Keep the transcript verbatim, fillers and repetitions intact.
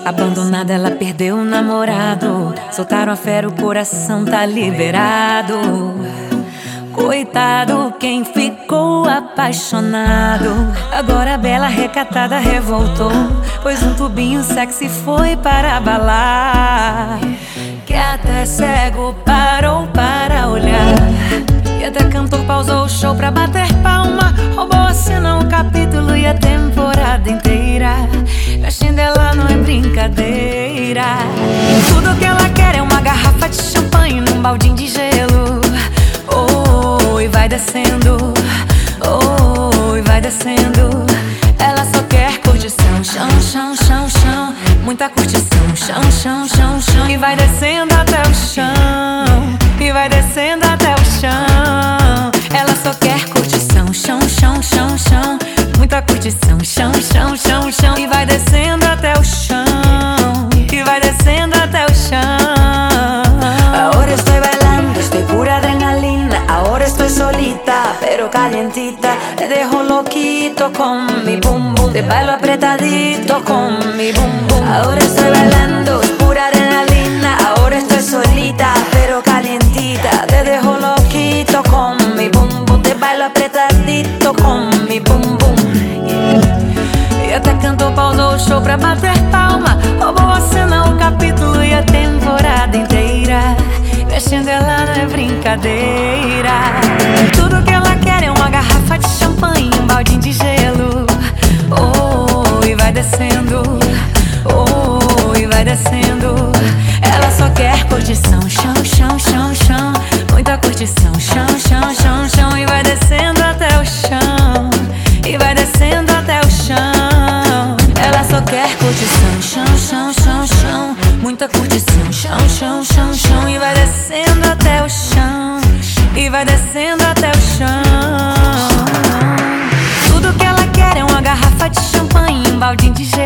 Abandonada, ela perdeu o namorado. Soltaram a fera, o coração tá liberado. Coitado quem ficou apaixonado. Agora a bela recatada revoltou, pois um tubinho sexy foi para abalar. Que até cego parou para olhar, e até cantor pausou o show pra bater palma. Roubou a cena, o capítulo e a temporada inteira. Gastinho dela não é brincadeira. Tudo que ela quer é uma garrafa de champanhe num baldinho de gelo. Oh, e vai descendo, oh, e vai descendo. Ela só quer curtição, chão, chão, chão, chão. Muita curtição, chão, chão, chão, chão. E vai descendo até o chão, e vai descendo até o chão. Ela só quer curtição, chão, chão, chão, chão. Muita curtição, chão, chão, chão, chão. E vai descendo até o chão, e vai descendo até o chão. Ahora estoy bailando, estoy pura adrenalina. Ahora estoy solita, pero calientita. Te dejo loquito con mi bum bum. Te bailo apretadito con mi bum bum. Ahora estoy bailando, es pura adrenalina. Ahora estoy solita, pero calientita. Te dejo loquito con mi bum bum. Te bailo apretadito con mi bum bum. E até cantou, pausou o show pra bater palma. Roubou a cena, o capítulo e a temporada inteira. Mexendo ela não é brincadeira. Tudo que ela quer é uma garrafa de champanhe, um baldinho de gelo. Oh, e vai descendo, oh, e vai descendo. Ela só quer curtição, chão, chão, chão, chão. Muita curtição, chão, chão, chão, chão. E vai descendo até o chão, e vai descendo até o chão. Ela só quer curtição, chão, chão, chão, chão. Muita curtição, chão, chão, chão, chão. E vai descendo até o chão, e vai descendo até o chão. Tudo que ela quer é uma garrafa de champanhe, um baldinho de gelo.